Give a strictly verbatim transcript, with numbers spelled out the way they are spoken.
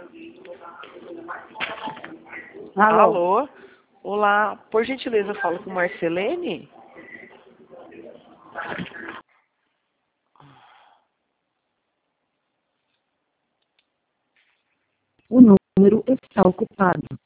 Alô? Alô? Olá, por gentileza, eu falo com Marcelene? O número está ocupado.